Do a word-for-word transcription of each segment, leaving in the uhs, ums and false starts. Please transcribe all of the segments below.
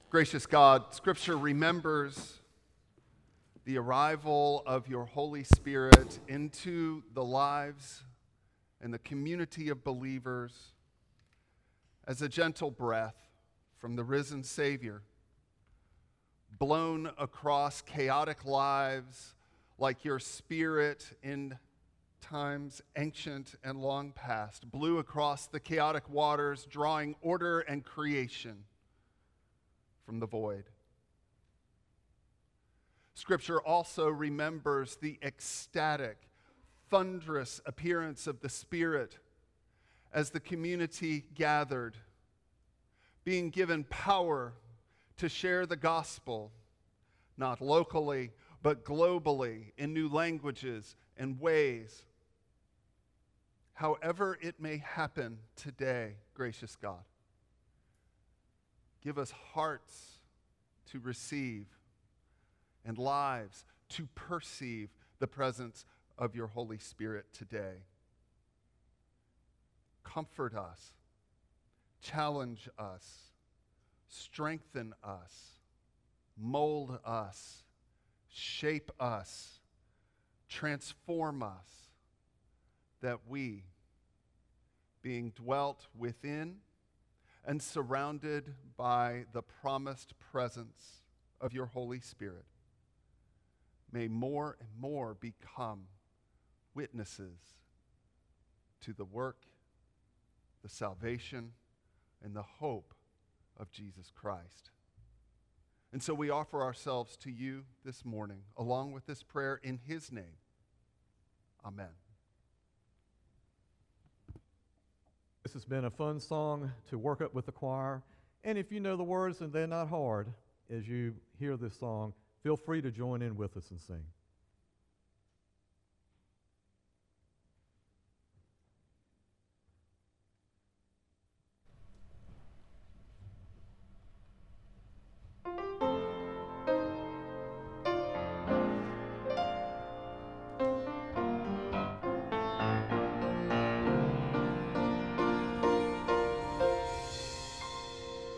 Gracious God, Scripture remembers the arrival of your Holy Spirit into the lives and the community of believers as a gentle breath from the risen Savior, blown across chaotic lives like your Spirit in times ancient and long past, blew across the chaotic waters, drawing order and creation from the void. Scripture also remembers the ecstatic, thunderous appearance of the Spirit as the community gathered, being given power to share the gospel, not locally, but globally, in new languages and ways. However it may happen today, gracious God, give us hearts to receive and lives to perceive the presence of your Holy Spirit today. Comfort us, challenge us, strengthen us, mold us, shape us, transform us, that we, being dwelt within and surrounded by the promised presence of your Holy Spirit, may more and more become witnesses to the work, the salvation, and the hope of Jesus Christ. And so we offer ourselves to you this morning, along with this prayer in his name. Amen. This has been a fun song to work up with the choir. And if you know the words and they're not hard, as you hear this song, feel free to join in with us and sing.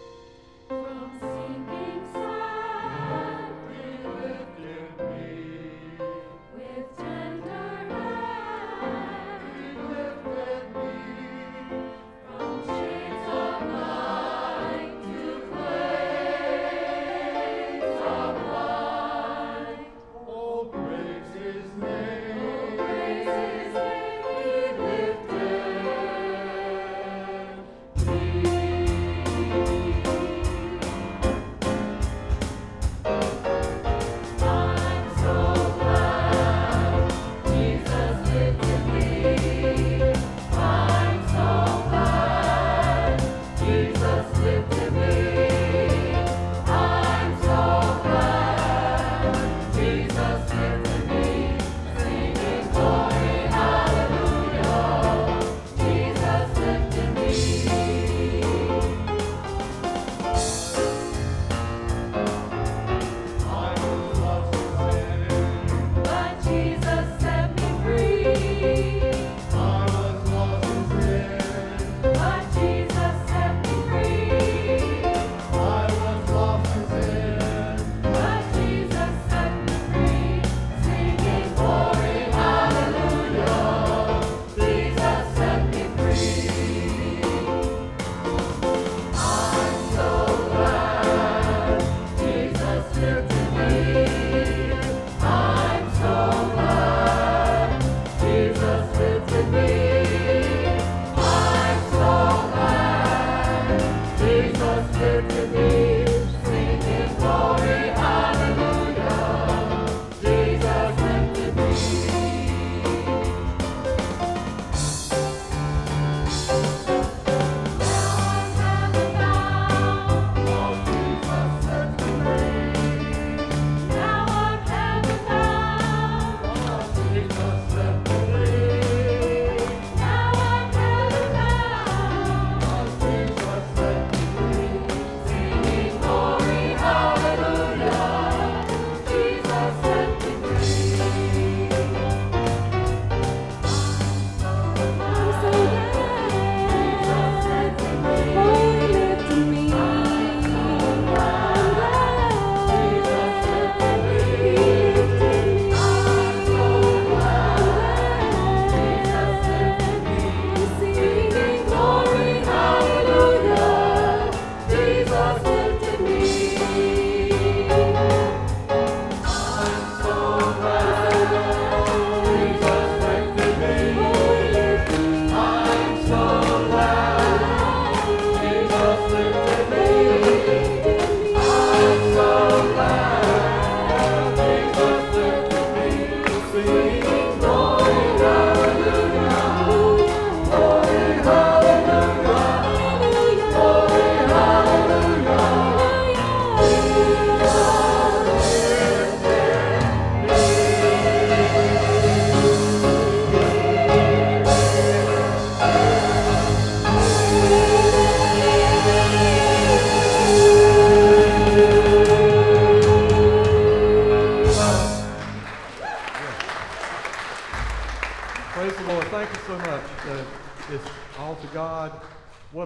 From sinking sand, he lifted me.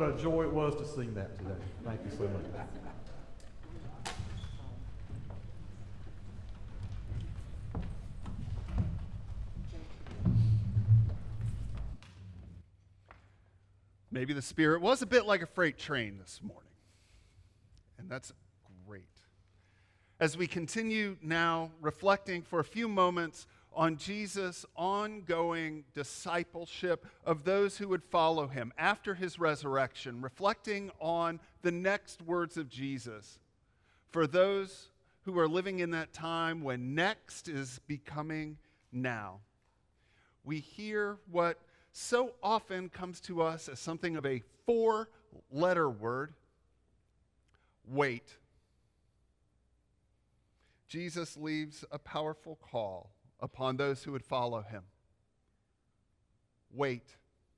a joy it was to sing that today. Thank you so much. Maybe the Spirit was a bit like a freight train this morning. And that's great. As we continue now reflecting for a few moments on Jesus' ongoing discipleship of those who would follow him after his resurrection, reflecting on the next words of Jesus for those who are living in that time when next is becoming now. We hear what so often comes to us as something of a four-letter word: wait. Jesus leaves a powerful call upon those who would follow him. Wait.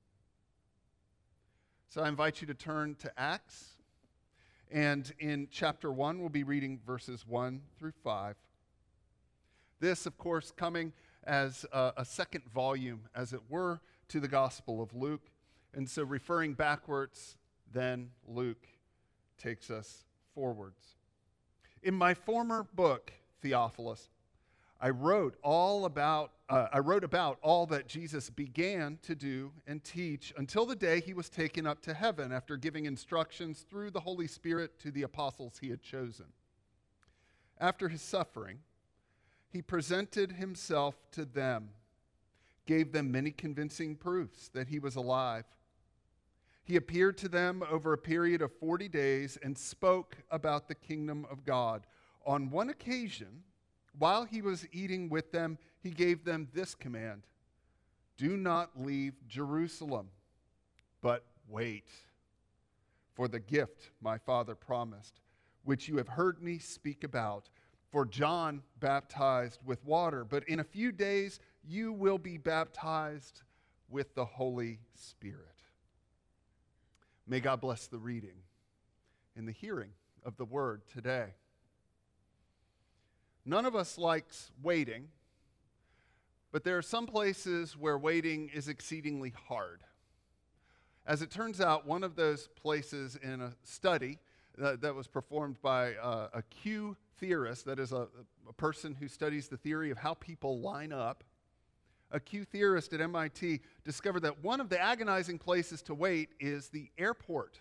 So I invite you to turn to Acts, and in chapter one, we'll be reading verses one through five. This, of course, coming as a, a second volume, as it were, to the Gospel of Luke. And so referring backwards, then Luke takes us forwards. In my former book, Theophilus, I wrote all about uh, I wrote about all that Jesus began to do and teach until the day he was taken up to heaven after giving instructions through the Holy Spirit to the apostles he had chosen. After his suffering, he presented himself to them, gave them many convincing proofs that he was alive. He appeared to them over a period of forty days and spoke about the kingdom of God. On one occasion, while he was eating with them, he gave them this command: do not leave Jerusalem, but wait for the gift my Father promised, which you have heard me speak about. For John baptized with water, but in a few days you will be baptized with the Holy Spirit. May God bless the reading and the hearing of the word today. None of us likes waiting, but there are some places where waiting is exceedingly hard. As it turns out, one of those places in a study uh, that was performed by uh, a Q theorist, that is a, a person who studies the theory of how people line up, a Q theorist at M I T discovered that one of the agonizing places to wait is the airport.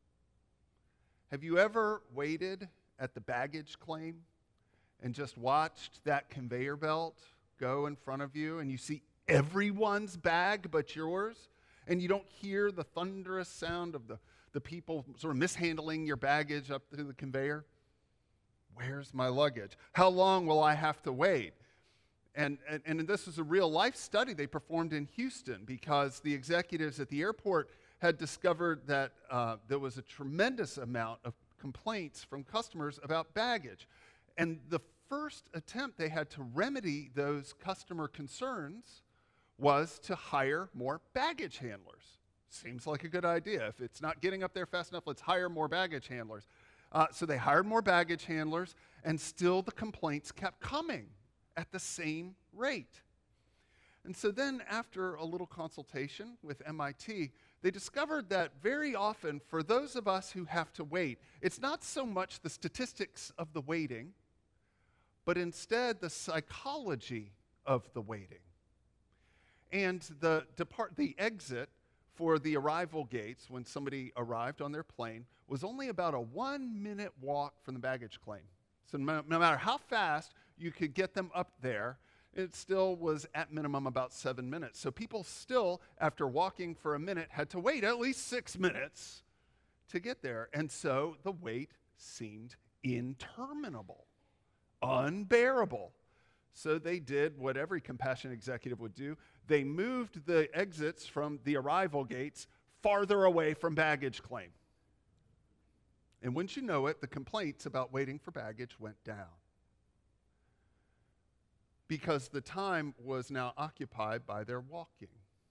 Have you ever waited at the baggage claim and just watched that conveyor belt go in front of you, and you see everyone's bag but yours, and you don't hear the thunderous sound of the, the people sort of mishandling your baggage up to the conveyor? Where's my luggage? How long will I have to wait? And, and, and this was a real life study they performed in Houston, because the executives at the airport had discovered that uh, there was a tremendous amount of complaints from customers about baggage. And the first attempt they had to remedy those customer concerns was to hire more baggage handlers. Seems like a good idea. If it's not getting up there fast enough, let's hire more baggage handlers. Uh, so they hired more baggage handlers, and still the complaints kept coming at the same rate. And so then, after a little consultation with M I T, they discovered that very often, for those of us who have to wait, it's not so much the statistics of the waiting, but instead the psychology of the waiting. And the depart, the exit for the arrival gates when somebody arrived on their plane was only about a one-minute walk from the baggage claim. So no, no matter how fast you could get them up there, it still was at minimum about seven minutes. So people still, after walking for a minute, had to wait at least six minutes to get there. And so the wait seemed interminable, unbearable. So they did what every compassionate executive would do. They moved the exits from the arrival gates farther away from baggage claim. And wouldn't you know it, the complaints about waiting for baggage went down, because the time was now occupied by their walking.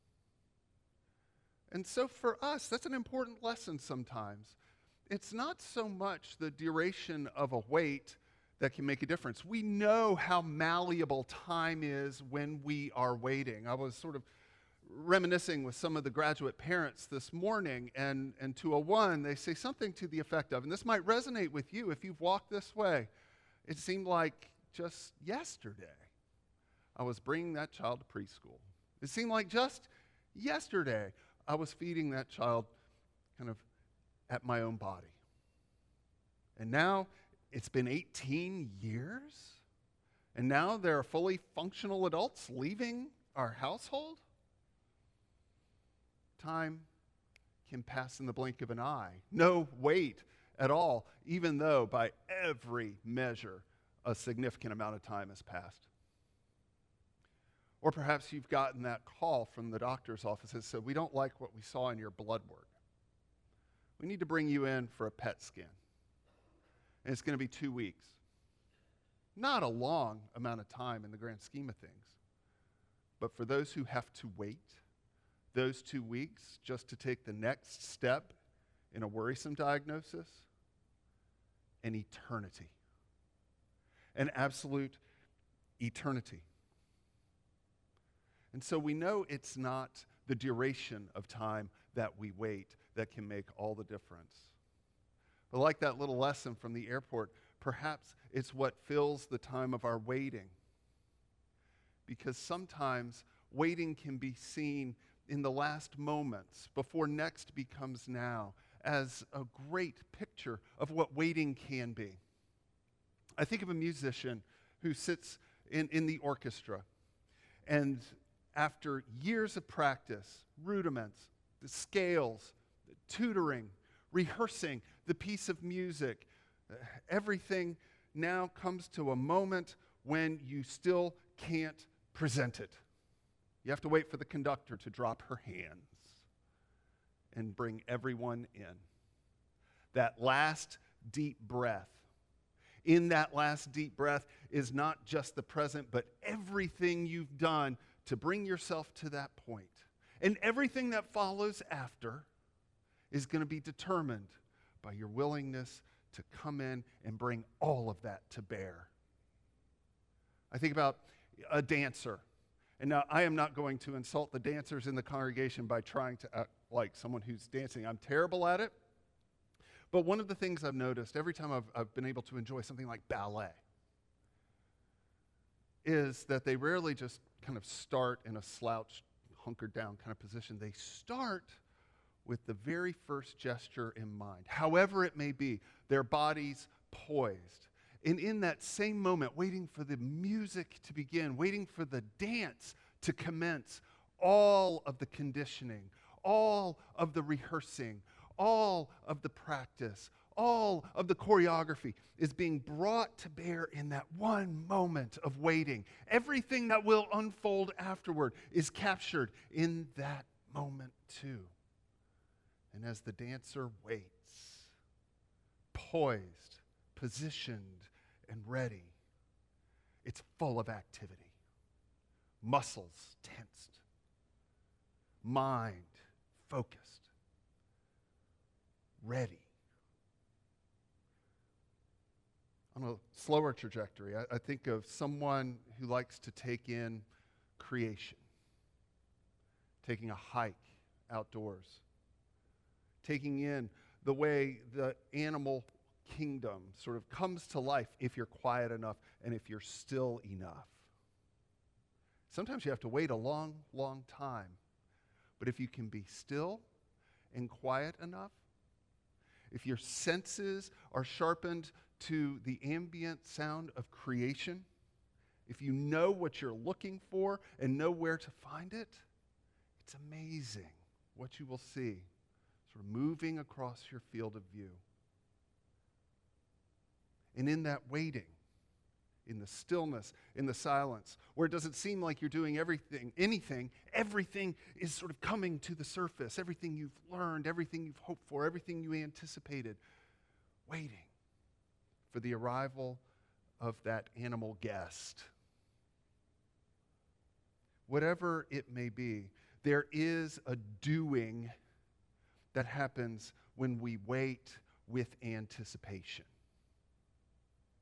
And so for us, that's an important lesson sometimes. It's not so much the duration of a wait that can make a difference. We know how malleable time is when we are waiting. I was sort of reminiscing with some of the graduate parents this morning, and, and to a one, they say something to the effect of, and this might resonate with you if you've walked this way. It seemed like just yesterday I was bringing that child to preschool. It seemed like just yesterday I was feeding that child kind of at my own body. And now it's been eighteen years, and now there are fully functional adults leaving our household. Time can pass in the blink of an eye. No wait at all, even though by every measure a significant amount of time has passed. Or perhaps you've gotten that call from the doctor's office that said, we don't like what we saw in your blood work. We need to bring you in for a P E T scan. And it's going to be two weeks. Not a long amount of time in the grand scheme of things. But for those who have to wait those two weeks just to take the next step in a worrisome diagnosis, an eternity. An absolute eternity. And so we know it's not the duration of time that we wait that can make all the difference. But like that little lesson from the airport, perhaps it's what fills the time of our waiting. Because sometimes waiting can be seen in the last moments before next becomes now as a great picture of what waiting can be. I think of a musician who sits in, in the orchestra, and after years of practice, rudiments, the scales, the tutoring, rehearsing the piece of music, uh, everything now comes to a moment when you still can't present it. You have to wait for the conductor to drop her hands and bring everyone in. That last deep breath. In that last deep breath is not just the present, but everything you've done to bring yourself to that point. And everything that follows after is going to be determined by your willingness to come in and bring all of that to bear. I think about a dancer. And now I am not going to insult the dancers in the congregation by trying to act like someone who's dancing. I'm terrible at it. But one of the things I've noticed every time I've, I've been able to enjoy something like ballet is that they rarely just kind of start in a slouched, hunkered down kind of position. They start with the very first gesture in mind, however it may be, their bodies poised. And in that same moment, waiting for the music to begin, waiting for the dance to commence, all of the conditioning, all of the rehearsing, all of the practice, all of the choreography is being brought to bear in that one moment of waiting. Everything that will unfold afterward is captured in that moment too. And as the dancer waits, poised, positioned, and ready, it's full of activity. Muscles tensed, mind focused, ready. On a slower trajectory, I, I think of someone who likes to take in creation, taking a hike outdoors, taking in the way the animal kingdom sort of comes to life if you're quiet enough and if you're still enough. Sometimes you have to wait a long, long time. But if you can be still and quiet enough, if your senses are sharpened to the ambient sound of creation, if you know what you're looking for and know where to find it, it's amazing what you will see sort of moving across your field of view. And in that waiting, in the stillness, in the silence, where it doesn't seem like you're doing everything, anything, everything is sort of coming to the surface. Everything you've learned, everything you've hoped for, everything you anticipated. Waiting for the arrival of that animal guest. Whatever it may be, there is a doing that happens when we wait with anticipation.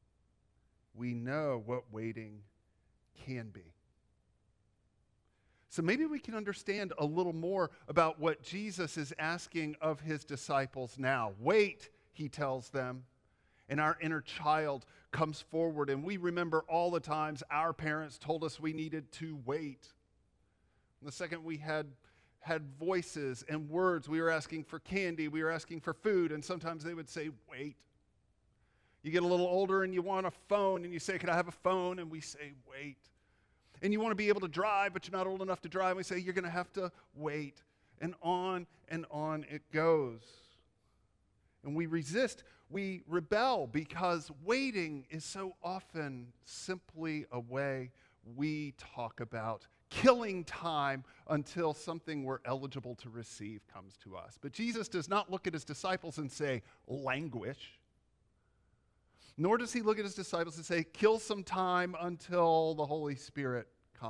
We know what waiting can be. So maybe we can understand a little more about what Jesus is asking of his disciples now. Wait, he tells them, and our inner child comes forward, and we remember all the times our parents told us we needed to wait. And the second we had had voices and words, we were asking for candy, we were asking for food, and sometimes they would say, wait. You get a little older and you want a phone, and you say, can I have a phone? And we say, wait. And you want to be able to drive, but you're not old enough to drive, and we say, you're going to have to wait. And on and on it goes. And we resist, we rebel, because waiting is so often simply a way we talk about killing time until something we're eligible to receive comes to us. But Jesus does not look at his disciples and say, languish. Nor does he look at his disciples and say, kill some time until the Holy Spirit comes.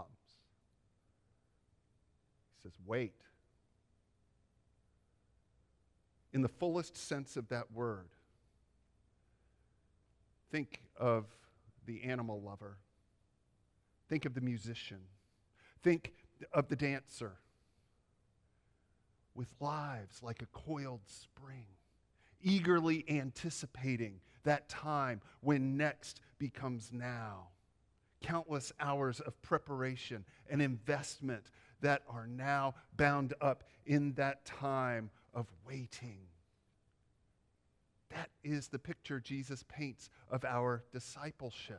He says, wait. In the fullest sense of that word, think of the animal lover. Think of the musician. Think of the dancer with lives like a coiled spring, eagerly anticipating that time when next becomes now. Countless hours of preparation and investment that are now bound up in that time of waiting. That is the picture Jesus paints of our discipleship.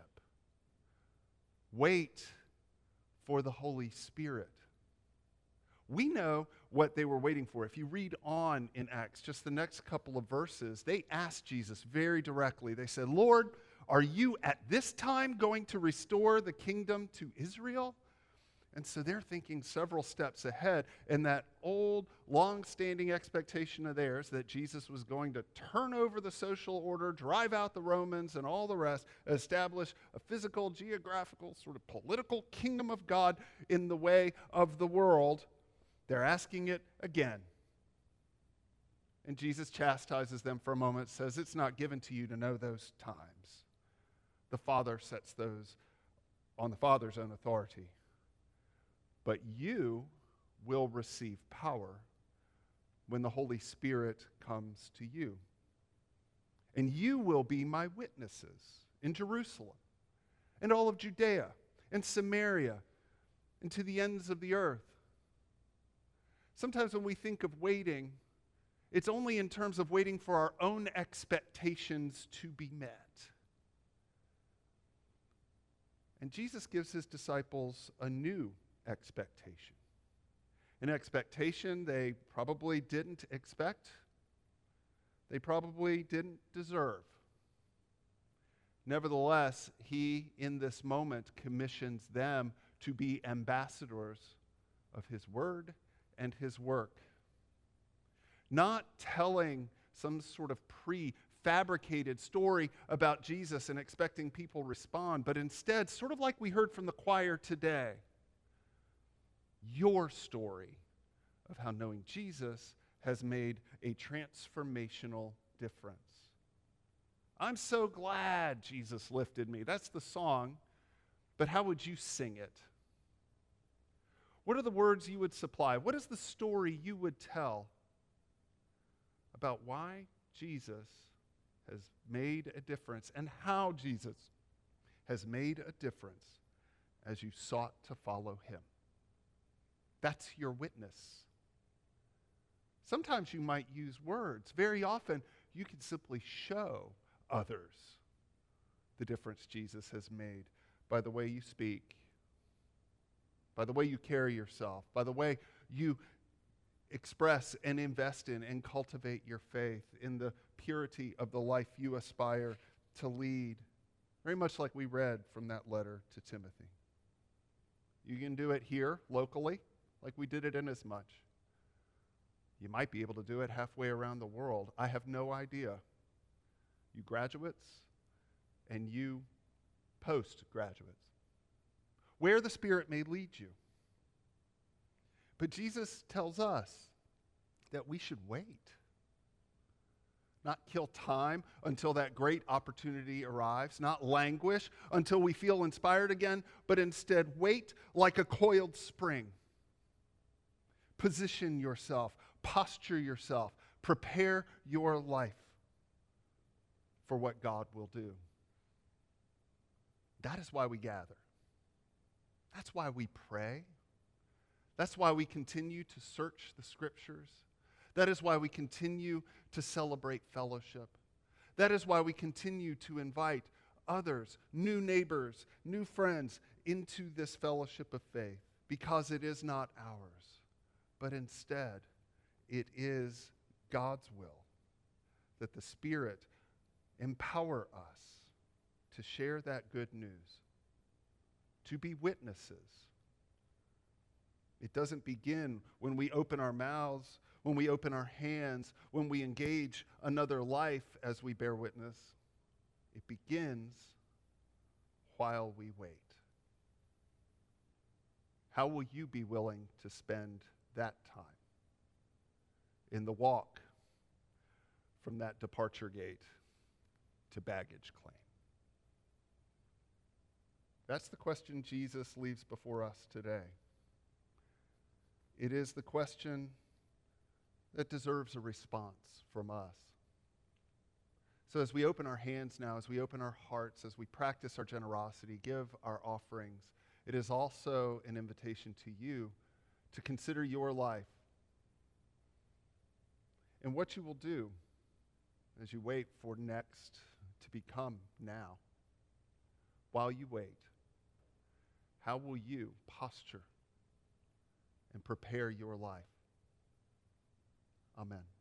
Wait for the Holy Spirit. We know what they were waiting for. If you read on in Acts, just the next couple of verses, they asked Jesus very directly. They said, Lord, are you at this time going to restore the kingdom to Israel? And so they're thinking several steps ahead, and that old, long-standing expectation of theirs that Jesus was going to turn over the social order, drive out the Romans and all the rest, establish a physical, geographical, sort of political kingdom of God in the way of the world. They're asking it again. And Jesus chastises them for a moment, says, it's not given to you to know those times. The Father sets those on the Father's own authority. But you will receive power when the Holy Spirit comes to you. And you will be my witnesses in Jerusalem and all of Judea and Samaria and to the ends of the earth. Sometimes when we think of waiting, it's only in terms of waiting for our own expectations to be met. And Jesus gives his disciples a new expectation. An expectation they probably didn't expect. They probably didn't deserve. Nevertheless, he, in this moment, commissions them to be ambassadors of his word and his work. Not telling some sort of pre-fabricated story about Jesus and expecting people respond, but instead, sort of like we heard from the choir today, your story of how knowing Jesus has made a transformational difference. I'm so glad Jesus lifted me. That's the song, but how would you sing it? What are the words you would supply? What is the story you would tell about why Jesus has made a difference and how Jesus has made a difference as you sought to follow him? That's your witness. Sometimes you might use words. Very often, you can simply show others the difference Jesus has made by the way you speak, by the way you carry yourself, by the way you express and invest in and cultivate your faith, in the purity of the life you aspire to lead. Very much like we read from that letter to Timothy. You can do it here, locally, like we did it in Inasmuch. You might be able to do it halfway around the world. I have no idea. You graduates and you postgraduates. Where the Spirit may lead you. But Jesus tells us that we should wait. Not kill time until that great opportunity arrives, not languish until we feel inspired again, but instead wait like a coiled spring. Position yourself, posture yourself, prepare your life for what God will do. That is why we gather. That's why we pray. That's why we continue to search the Scriptures. That is why we continue to celebrate fellowship. That is why we continue to invite others, new neighbors, new friends into this fellowship of faith, because it is not ours, but instead it is God's will that the Spirit empower us to share that good news, to be witnesses. It doesn't begin when we open our mouths, when we open our hands, when we engage another life as we bear witness. It begins while we wait. How will you be willing to spend that time in the walk from that departure gate to baggage claim? That's the question Jesus leaves before us today. It is the question that deserves a response from us. So as we open our hands now, as we open our hearts, as we practice our generosity, give our offerings, it is also an invitation to you to consider your life and what you will do as you wait for next to become now. While you wait, how will you posture and prepare your life? Amen.